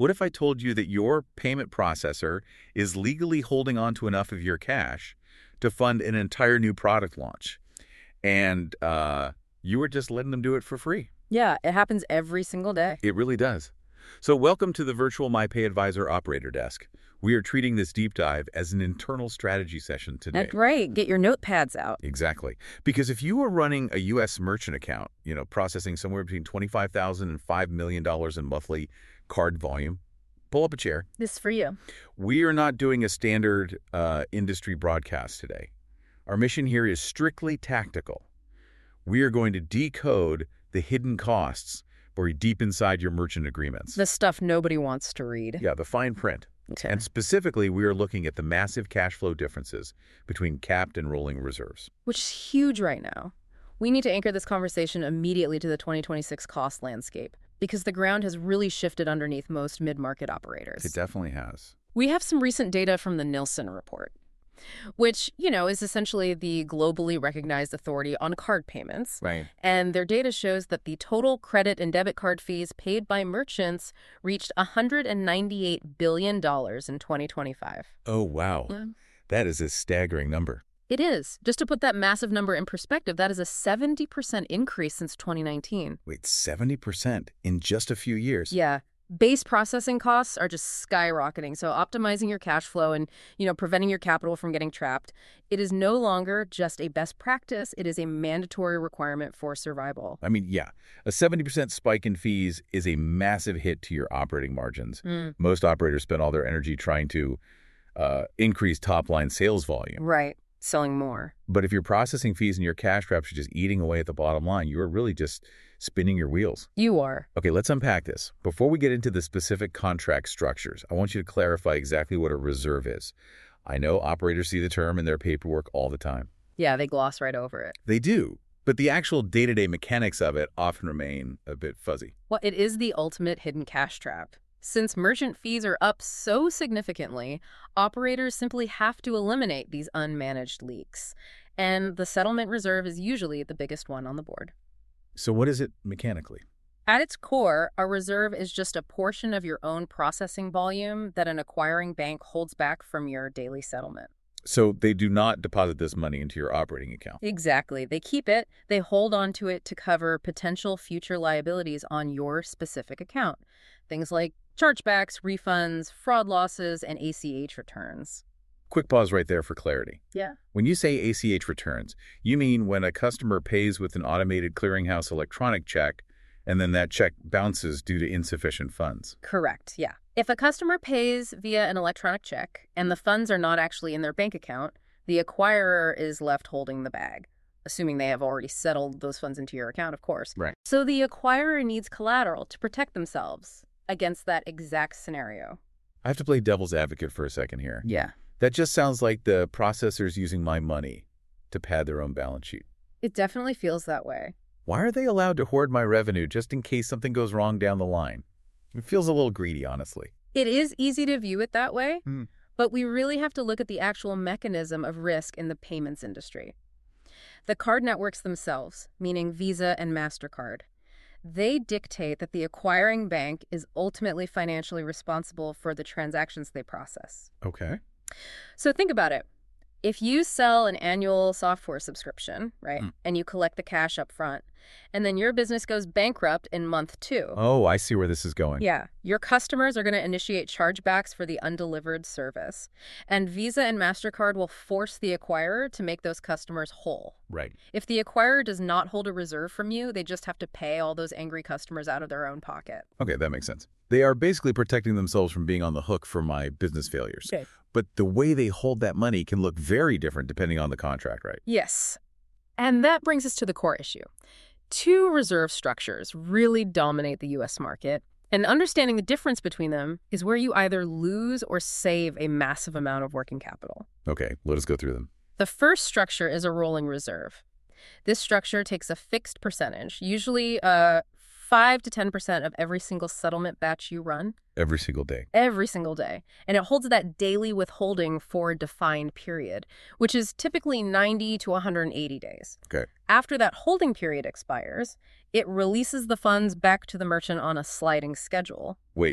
What if I told you that your payment processor is legally holding on to enough of your cash to fund an entire new product launch, and you were just letting them do it for free? Yeah, it happens every single day. It really does. So welcome to the virtual MyPay Advisor Operator Desk. We are treating this deep dive as an internal strategy session today. That's right. Get your notepads out. Exactly. Because if you are running a U.S. merchant account, processing somewhere between $25,000 and $5 million in monthly card volume, pull up a chair. This is for you. We are not doing a standard industry broadcast today. Our mission here is strictly tactical. We are going to decode the hidden costs buried deep inside your merchant agreements. The stuff nobody wants to read. Yeah, the fine print. Okay. And specifically, we are looking at the massive cash flow differences between capped and rolling reserves. Which is huge right now. We need to anchor this conversation immediately to the 2026 cost landscape, because the ground has really shifted underneath most mid-market operators. It definitely has. We have some recent data from the Nielsen report, which, is essentially the globally recognized authority on card payments. Right. And their data shows that the total credit and debit card fees paid by merchants reached $198 billion in 2025. Oh, wow. Yeah. That is a staggering number. It is. Just to put that massive number in perspective, that is a 70% increase since 2019. Wait, 70% in just a few years? Yeah. Base processing costs are just skyrocketing. So optimizing your cash flow and, preventing your capital from getting trapped, it is no longer just a best practice. It is a mandatory requirement for survival. I mean, yeah, a 70% spike in fees is a massive hit to your operating margins. Most operators spend all their energy trying to increase top-line sales volume. Right. Selling more. But if your processing fees and your cash traps are just eating away at the bottom line, you are really just spinning your wheels. You are. Okay, let's unpack this. Before we get into the specific contract structures, I want you to clarify exactly what a reserve is. I know operators see the term in their paperwork all the time. Yeah, they gloss right over it. They do, but the actual day-to-day mechanics of it often remain a bit fuzzy. Well, it is the ultimate hidden cash trap. Since merchant fees are up so significantly, operators simply have to eliminate these unmanaged leaks. And the settlement reserve is usually the biggest one on the board. So what is it mechanically? At its core, a reserve is just a portion of your own processing volume that an acquiring bank holds back from your daily settlement. So they do not deposit this money into your operating account. Exactly. They keep it, they hold on to it to cover potential future liabilities on your specific account. Things like chargebacks, refunds, fraud losses, and ACH returns. Quick pause right there for clarity. Yeah. When you say ACH returns, you mean when a customer pays with an automated clearinghouse electronic check, and then that check bounces due to insufficient funds. Correct, yeah. If a customer pays via an electronic check and the funds are not actually in their bank account, the acquirer is left holding the bag, assuming they have already settled those funds into your account, of course. Right. So the acquirer needs collateral to protect themselves against that exact scenario. I have to play devil's advocate for a second here. Yeah. That just sounds like the processors using my money to pad their own balance sheet. It definitely feels that way. Why are they allowed to hoard my revenue just in case something goes wrong down the line? It feels a little greedy, honestly. It is easy to view it that way, Hmm. but we really have to look at the actual mechanism of risk in the payments industry. The card networks themselves, meaning Visa and MasterCard, they dictate that the acquiring bank is ultimately financially responsible for the transactions they process. Okay. So think about it. If you sell an annual software subscription, right, and you collect the cash up front, and then your business goes bankrupt in month 2. Oh, I see where this is going. Yeah, your customers are going to initiate chargebacks for the undelivered service. And Visa and MasterCard will force the acquirer to make those customers whole. Right. If the acquirer does not hold a reserve from you, they just have to pay all those angry customers out of their own pocket. Okay, that makes sense. They are basically protecting themselves from being on the hook for my business failures. Okay. But the way they hold that money can look very different depending on the contract, right? Yes. And that brings us to the core issue. 2 reserve structures really dominate the U.S. market, and understanding the difference between them is where you either lose or save a massive amount of working capital. Okay, let us go through them. The first structure is a rolling reserve. This structure takes a fixed percentage, usually 5 to 10% of every single settlement batch you run. Every single day. Every single day. And it holds that daily withholding for a defined period, which is typically 90 to 180 days. Okay. After that holding period expires, it releases the funds back to the merchant on a sliding schedule. Wait,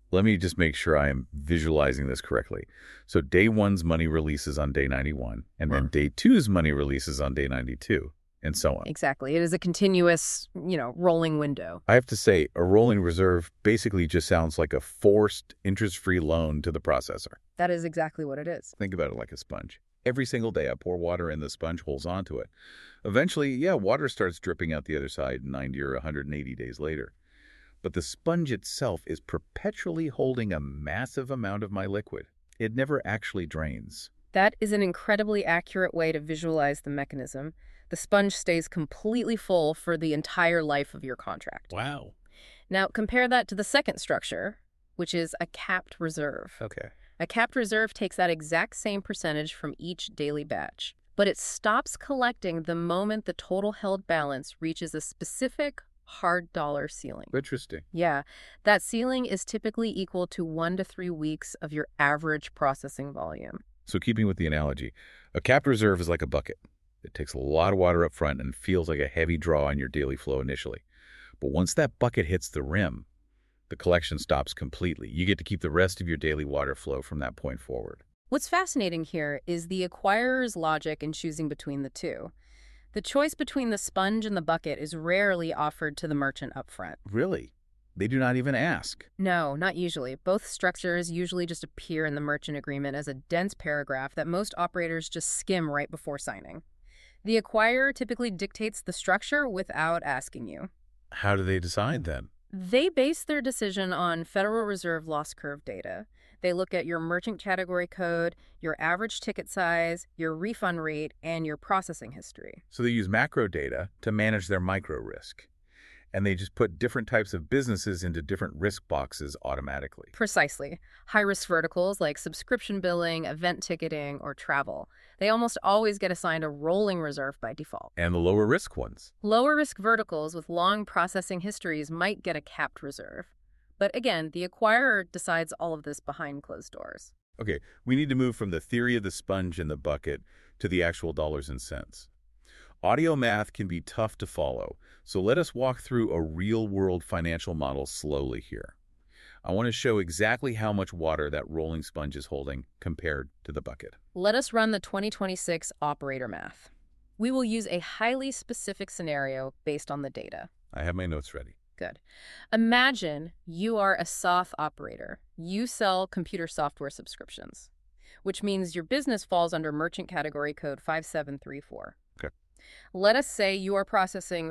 Let me just make sure I am visualizing this correctly. So day one's money releases on day 91, and then day two's money releases on day 92, and so on. Exactly. It is a continuous, rolling window. I have to say, a rolling reserve basically just sounds like a forced interest-free loan to the processor. That is exactly what it is. Think about it like a sponge. Every single day I pour water in, the sponge holds onto it. Eventually, water starts dripping out the other side 90 or 180 days later. But the sponge itself is perpetually holding a massive amount of my liquid. It never actually drains. That is an incredibly accurate way to visualize the mechanism. The sponge stays completely full for the entire life of your contract. Wow. Now, compare that to the second structure, which is a capped reserve. Okay. A capped reserve takes that exact same percentage from each daily batch, but it stops collecting the moment the total held balance reaches a specific hard dollar ceiling. Interesting. Yeah, that ceiling is typically equal to 1 to 3 weeks of your average processing volume. So keeping with the analogy, a capped reserve is like a bucket. It takes a lot of water up front and feels like a heavy draw on your daily flow initially. But once that bucket hits the rim, the collection stops completely. You get to keep the rest of your daily water flow from that point forward. What's fascinating here is the acquirer's logic in choosing between the two. The choice between the sponge and the bucket is rarely offered to the merchant upfront. Really? They do not even ask? No, not usually. Both structures usually just appear in the merchant agreement as a dense paragraph that most operators just skim right before signing. The acquirer typically dictates the structure without asking you. How do they decide then? They base their decision on Federal Reserve loss curve data. They look at your merchant category code, your average ticket size, your refund rate, and your processing history. So they use macro data to manage their micro risk. And they just put different types of businesses into different risk boxes automatically. Precisely. High-risk verticals like subscription billing, event ticketing, or travel. They almost always get assigned a rolling reserve by default. And the lower risk ones? Lower-risk verticals with long processing histories might get a capped reserve. But again, the acquirer decides all of this behind closed doors. Okay, we need to move from the theory of the sponge and the bucket to the actual dollars and cents. Audio math can be tough to follow, so let us walk through a real-world financial model slowly here. I want to show exactly how much water that rolling sponge is holding compared to the bucket. Let us run the 2026 operator math. We will use a highly specific scenario based on the data. I have my notes ready. Good. Imagine you are a SOF operator. You sell computer software subscriptions, which means your business falls under merchant category code 5734. Okay. Let us say you are processing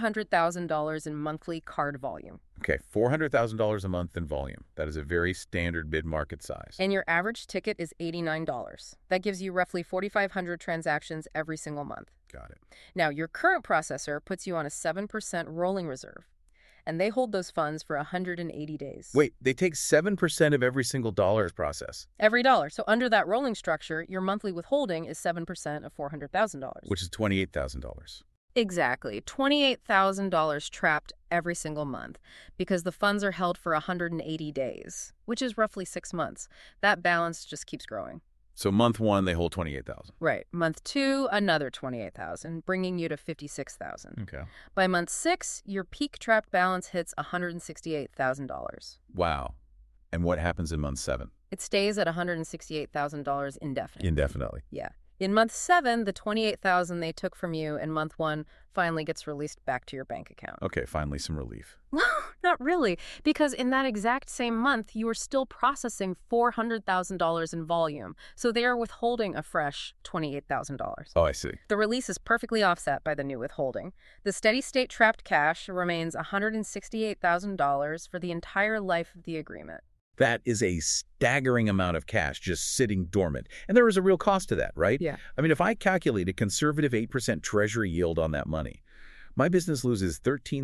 $400,000 in monthly card volume. Okay, $400,000 a month in volume. That is a very standard mid-market size. And your average ticket is $89. That gives you roughly 4,500 transactions every single month. Got it. Now, your current processor puts you on a 7% rolling reserve, and they hold those funds for 180 days. Wait, they take 7% of every single dollar process? Every dollar. So under that rolling structure, your monthly withholding is 7% of $400,000. Which is $28,000. Exactly. $28,000 trapped every single month because the funds are held for 180 days, which is roughly 6 months. That balance just keeps growing. So month one, they hold $28,000. Right. Month 2, another $28,000, bringing you to $56,000. Okay. By month 6, your peak trapped balance hits $168,000. Wow. And what happens in month 7? It stays at $168,000 indefinitely. Indefinitely. Yeah. In month 7, the $28,000 they took from you in month 1 finally gets released back to your bank account. Okay, finally some relief. Not really, because in that exact same month, you are still processing $400,000 in volume, so they are withholding a fresh $28,000. Oh, I see. The release is perfectly offset by the new withholding. The steady-state trapped cash remains $168,000 for the entire life of the agreement. That is a staggering amount of cash just sitting dormant. And there is a real cost to that, right? Yeah. I mean, if I calculate a conservative 8% treasury yield on that money, my business loses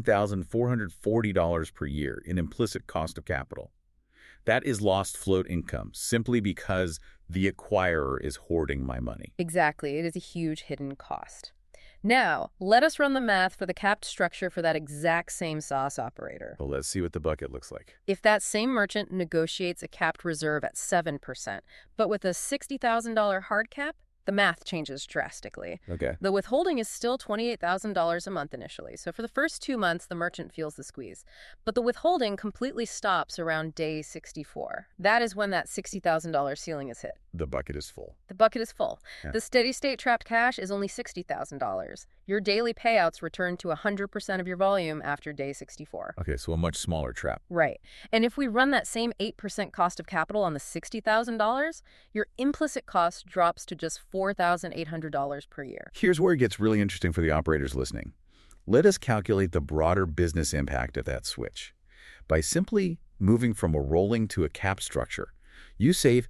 $13,440 per year in implicit cost of capital. That is lost float income simply because the acquirer is hoarding my money. Exactly. It is a huge hidden cost. Now, let us run the math for the capped structure for that exact same SaaS operator. Well, let's see what the bucket looks like. If that same merchant negotiates a capped reserve at 7%, but with a $60,000 hard cap, the math changes drastically. Okay. The withholding is still $28,000 a month initially, so for the first 2 months, the merchant feels the squeeze. But the withholding completely stops around day 64. That is when that $60,000 ceiling is hit. The bucket is full. The bucket is full. Yeah. The steady-state trapped cash is only $60,000. Your daily payouts return to 100% of your volume after day 64. Okay, so a much smaller trap. Right. And if we run that same 8% cost of capital on the $60,000, your implicit cost drops to just $4,800 per year. Here's where it gets really interesting for the operators listening. Let us calculate the broader business impact of that switch. By simply moving from a rolling to a cap structure, you save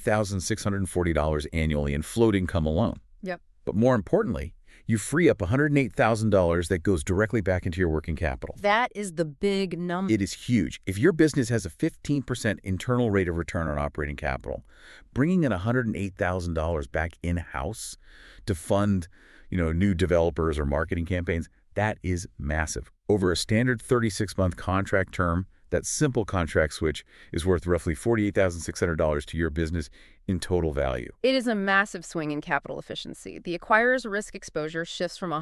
$8,640 annually in float income alone. Yep. But more importantly, you free up $108,000 that goes directly back into your working capital. That is the big number. It is huge. If your business has a 15% internal rate of return on operating capital, bringing in $108,000 back in-house to fund, new developers or marketing campaigns, that is massive. Over a standard 36-month contract term, that simple contract switch is worth roughly $48,600 to your business in total value. It is a massive swing in capital efficiency. The acquirer's risk exposure shifts from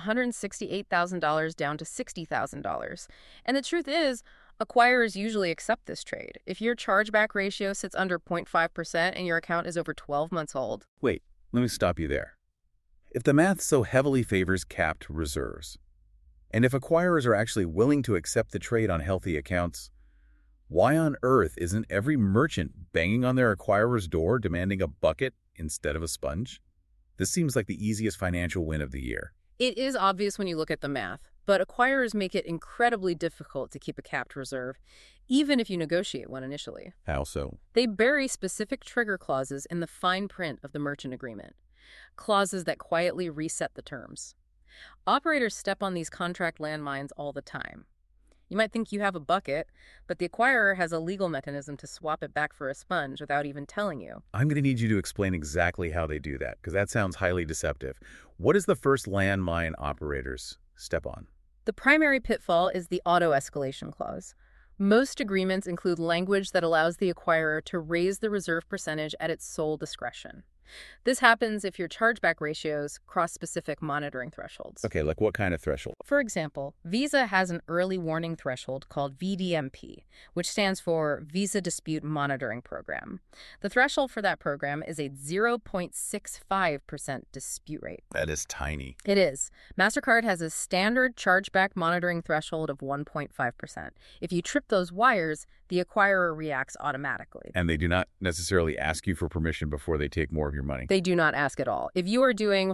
$168,000 down to $60,000. And the truth is, acquirers usually accept this trade. If your chargeback ratio sits under 0.5% and your account is over 12 months old. Wait, let me stop you there. If the math so heavily favors capped reserves, and if acquirers are actually willing to accept the trade on healthy accounts, why on earth isn't every merchant banging on their acquirer's door demanding a bucket instead of a sponge? This seems like the easiest financial win of the year. It is obvious when you look at the math, but acquirers make it incredibly difficult to keep a capped reserve, even if you negotiate one initially. How so? They bury specific trigger clauses in the fine print of the merchant agreement, clauses that quietly reset the terms. Operators step on these contract landmines all the time. You might think you have a bucket, but the acquirer has a legal mechanism to swap it back for a sponge without even telling you. I'm going to need you to explain exactly how they do that, because that sounds highly deceptive. What is the first landmine operators step on? The primary pitfall is the auto-escalation clause. Most agreements include language that allows the acquirer to raise the reserve percentage at its sole discretion. This happens if your chargeback ratios cross specific monitoring thresholds. Okay, like what kind of threshold? For example, Visa has an early warning threshold called VDMP, which stands for Visa Dispute Monitoring Program. The threshold for that program is a 0.65% dispute rate. That is tiny. It is. MasterCard has a standard chargeback monitoring threshold of 1.5%. If you trip those wires, the acquirer reacts automatically. And they do not necessarily ask you for permission before they take more of your money. They do not ask at all. If you are doing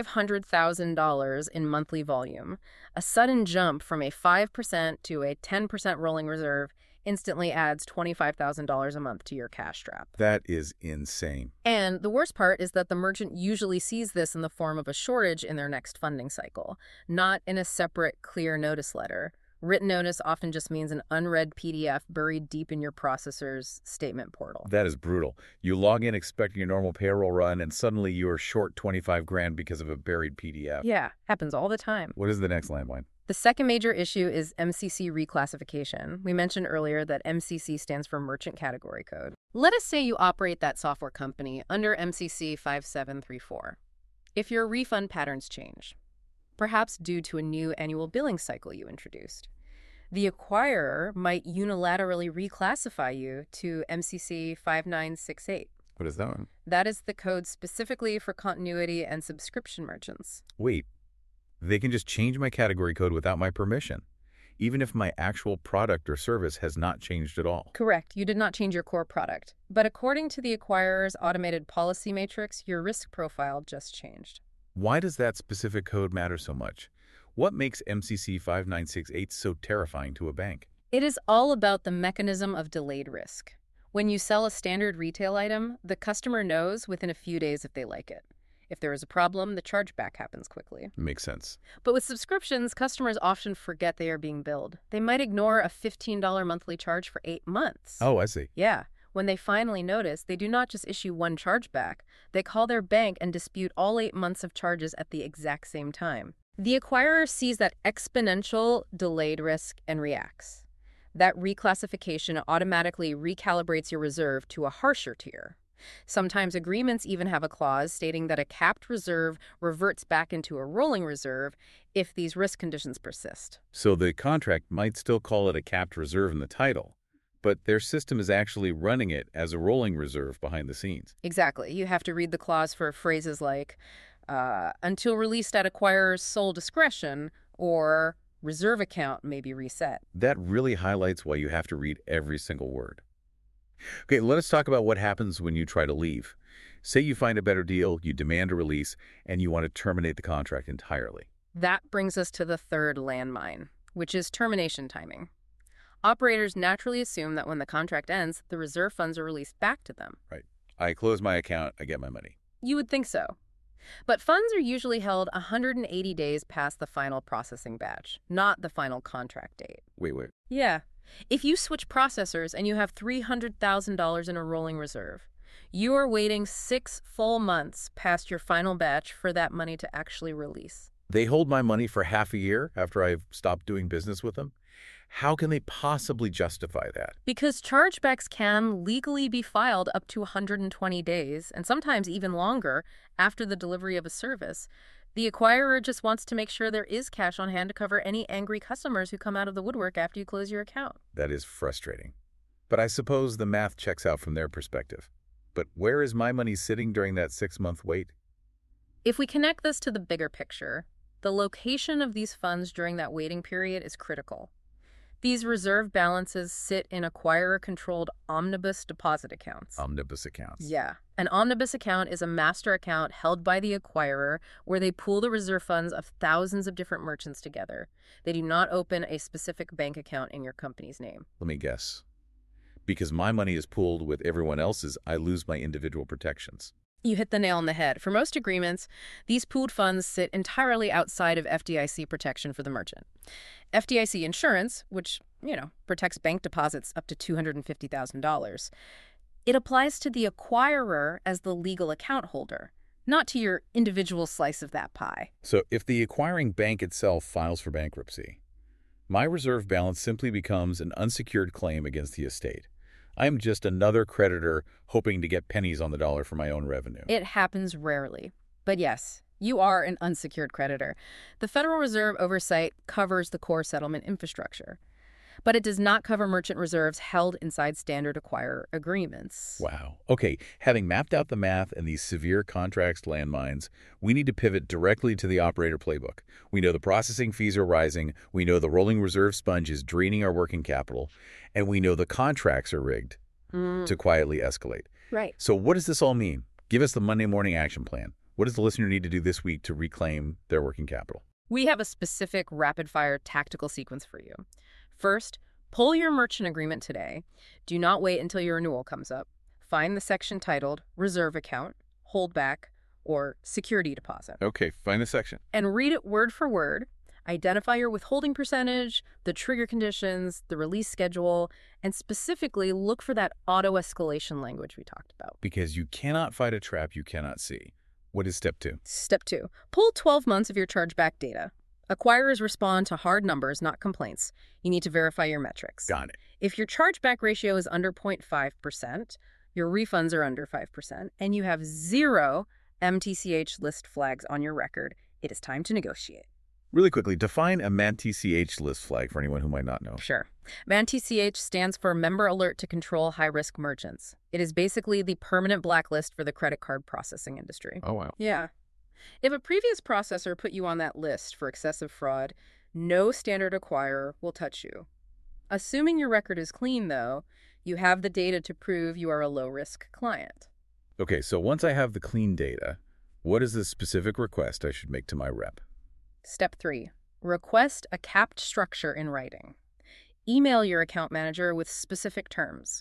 $500,000 in monthly volume, a sudden jump from a 5% to a 10% rolling reserve instantly adds $25,000 a month to your cash trap. That is insane. And the worst part is that the merchant usually sees this in the form of a shortage in their next funding cycle, not in a separate, clear notice letter. Written notice often just means an unread PDF buried deep in your processor's statement portal. That is brutal. You log in expecting a normal payroll run, and suddenly you are short 25 grand because of a buried PDF. Yeah, happens all the time. What is the next landmine? The second major issue is MCC reclassification. We mentioned earlier that MCC stands for Merchant Category Code. Let us say you operate that software company under MCC 5734. If your refund patterns change, perhaps due to a new annual billing cycle you introduced, the acquirer might unilaterally reclassify you to MCC 5968. What is that one? That is the code specifically for continuity and subscription merchants. Wait, they can just change my category code without my permission, even if my actual product or service has not changed at all. Correct. You did not change your core product. But according to the acquirer's automated policy matrix, your risk profile just changed. Why does that specific code matter so much? What makes MCC 5968 so terrifying to a bank? It is all about the mechanism of delayed risk. When you sell a standard retail item, the customer knows within a few days if they like it. If there is a problem, the chargeback happens quickly. Makes sense. But with subscriptions, customers often forget they are being billed. They might ignore a $15 monthly charge for 8 months. Oh, I see. Yeah. When they finally notice, they do not just issue one chargeback. They call their bank and dispute all 8 months of charges at the exact same time. The acquirer sees that exponential delayed risk and reacts. That reclassification automatically recalibrates your reserve to a harsher tier. Sometimes agreements even have a clause stating that a capped reserve reverts back into a rolling reserve if these risk conditions persist. So the contract might still call it a capped reserve in the title, but their system is actually running it as a rolling reserve behind the scenes. Exactly. You have to read the clause for phrases like, until released at acquirer's sole discretion, or reserve account may be reset. That really highlights why you have to read every single word. Okay, let us talk about what happens when you try to leave. Say you find a better deal, you demand a release, and you want to terminate the contract entirely. That brings us to the third landmine, which is termination timing. Operators naturally assume that when the contract ends, the reserve funds are released back to them. Right. I close my account, I get my money. You would think so. But funds are usually held 180 days past the final processing batch, not the final contract date. Wait. Yeah. If you switch processors and you have $300,000 in a rolling reserve, you are waiting 6 full months past your final batch for that money to actually release. They hold my money for half a year after I've stopped doing business with them? How can they possibly justify that? Because chargebacks can legally be filed up to 120 days, and sometimes even longer, after the delivery of a service. The acquirer just wants to make sure there is cash on hand to cover any angry customers who come out of the woodwork after you close your account. That is frustrating. But I suppose the math checks out from their perspective. But where is my money sitting during that 6-month wait? If we connect this to the bigger picture, the location of these funds during that waiting period is critical. These reserve balances sit in acquirer-controlled omnibus deposit accounts. Omnibus accounts. Yeah. An omnibus account is a master account held by the acquirer where they pool the reserve funds of thousands of different merchants together. They do not open a specific bank account in your company's name. Let me guess. Because my money is pooled with everyone else's, I lose my individual protections. You hit the nail on the head. For most agreements, these pooled funds sit entirely outside of FDIC protection for the merchant. FDIC insurance, which, protects bank deposits up to $250,000, it applies to the acquirer as the legal account holder, not to your individual slice of that pie. So if the acquiring bank itself files for bankruptcy, my reserve balance simply becomes an unsecured claim against the estate. I am just another creditor hoping to get pennies on the dollar for my own revenue. It happens rarely. But yes, you are an unsecured creditor. The Federal Reserve oversight covers the core settlement infrastructure, but it does not cover merchant reserves held inside standard acquirer agreements. Wow. Okay, having mapped out the math and these severe contracts landmines, we need to pivot directly to the operator playbook. We know the processing fees are rising, we know the rolling reserve sponge is draining our working capital, and we know the contracts are rigged to quietly escalate. Right. So what does this all mean? Give us the Monday morning action plan. What does the listener need to do this week to reclaim their working capital? We have a specific rapid-fire tactical sequence for you. First, pull your merchant agreement today. Do not wait until your renewal comes up. Find the section titled Reserve Account, Holdback, or Security Deposit. Okay, find the section. And read it word for word. Identify your withholding percentage, the trigger conditions, the release schedule, and specifically look for that auto-escalation language we talked about. Because you cannot fight a trap you cannot see. What is step 2? Step 2. Pull 12 months of your chargeback data. Acquirers respond to hard numbers, not complaints. You need to verify your metrics. Got it. If your chargeback ratio is under 0.5%, your refunds are under 5%, and you have 0 MTCH list flags on your record, it is time to negotiate. Really quickly, define a MAN-TCH list flag for anyone who might not know. Sure. MAN-TCH stands for Member Alert to Control High-Risk Merchants. It is basically the permanent blacklist for the credit card processing industry. Oh, wow. Yeah. If a previous processor put you on that list for excessive fraud, no standard acquirer will touch you. Assuming your record is clean, though, you have the data to prove you are a low-risk client. Okay, so once I have the clean data, what is the specific request I should make to my rep? Step 3. Request a capped structure in writing. Email your account manager with specific terms.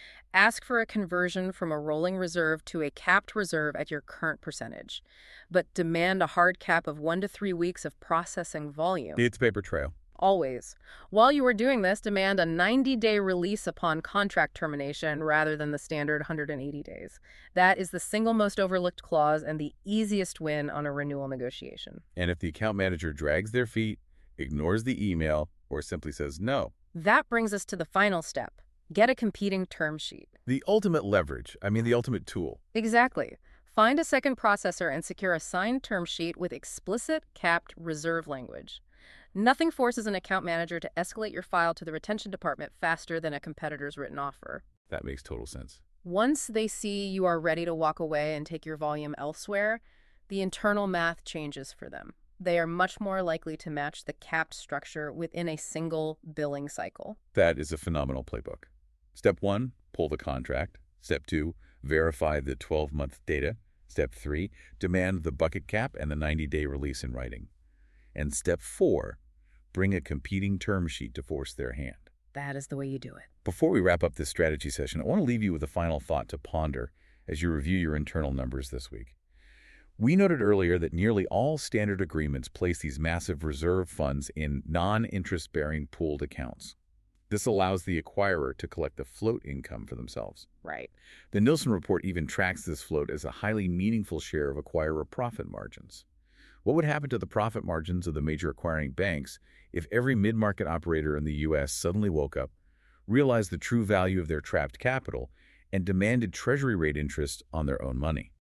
Ask for a conversion from a rolling reserve to a capped reserve at your current percentage, but demand a hard cap of 1 to 3 weeks of processing volume. It's paper trail. Always. While you are doing this, demand a 90-day release upon contract termination rather than the standard 180 days. That is the single most overlooked clause and the easiest win on a renewal negotiation. And if the account manager drags their feet, ignores the email, or simply says no? That brings us to the final step, Get a competing term sheet. The ultimate leverage, the ultimate tool. Exactly. Find a second processor and secure a signed term sheet with explicit capped reserve language. Nothing forces an account manager to escalate your file to the retention department faster than a competitor's written offer. That makes total sense. Once they see you are ready to walk away and take your volume elsewhere, the internal math changes for them. They are much more likely to match the capped structure within a single billing cycle. That is a phenomenal playbook. Step 1, pull the contract. Step 2, verify the 12-month data. Step 3, demand the bucket cap and the 90-day release in writing. And Step 4, bring a competing term sheet to force their hand. That is the way you do it. Before we wrap up this strategy session, I want to leave you with a final thought to ponder as you review your internal numbers this week. We noted earlier that nearly all standard agreements place these massive reserve funds in non-interest-bearing pooled accounts. This allows the acquirer to collect the float income for themselves. Right. The Nilson report even tracks this float as a highly meaningful share of acquirer profit margins. What would happen to the profit margins of the major acquiring banks if every mid-market operator in the U.S. suddenly woke up, realized the true value of their trapped capital, and demanded treasury rate interest on their own money?